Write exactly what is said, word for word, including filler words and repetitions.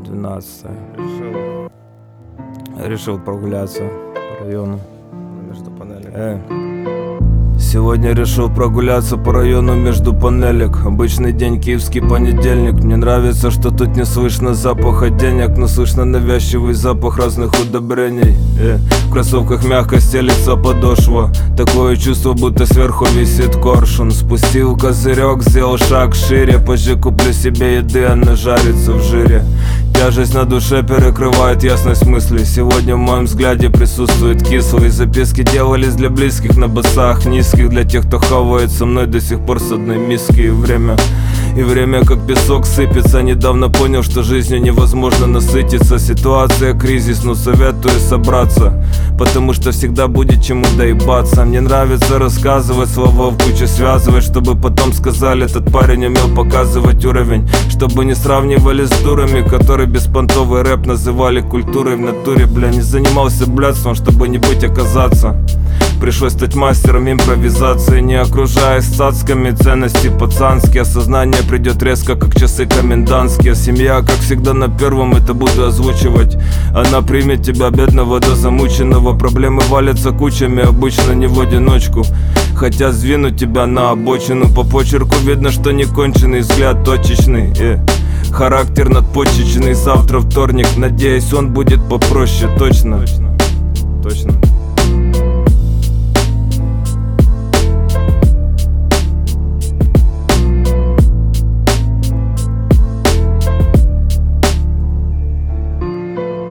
двенадцатое. Решил, решил прогуляться по району между панелек. Э. Сегодня решил прогуляться по району между панелек. Обычный день, киевский понедельник. Мне нравится, что тут не слышно запаха денег, но слышно навязчивый запах разных удобрений. э. В кроссовках мягко стелится подошва. Такое чувство, будто сверху висит коршун. Спустил козырек, сделал шаг шире. Позже куплю себе еды, она жарится в жире. Тяжесть на душе перекрывает ясность мыслей. Сегодня в моем взгляде присутствует кислые записки. Делались для близких на басах низких, для тех, кто хавает со мной до сих пор с одной миски. И время, и время как песок сыпется. Недавно понял, что жизнью невозможно насытиться. Ситуация кризис, но советую собраться, потому что всегда будет чему доебаться. Мне нравится рассказывать, слова в кучу связывать, чтобы потом сказали, этот парень умел показывать уровень. Чтобы не сравнивали с дурами, которые беспонтовый рэп называли культурой в натуре. Бля, не занимался блядством, чтобы не быть оказаться. Пришлось стать мастером импровизации, не окружаясь цацками, ценности пацанские. Осознание придет резко, как часы комендантские. Семья, как всегда, на первом, это буду озвучивать. Она примет тебя, бедного до замученного. Проблемы валятся кучами, обычно не в одиночку. Хотят сдвинуть тебя на обочину. По почерку видно, что не конченый, взгляд точечный. э. Характер надпочечный. Завтра вторник, надеюсь, он будет попроще. Точно, точно, точно.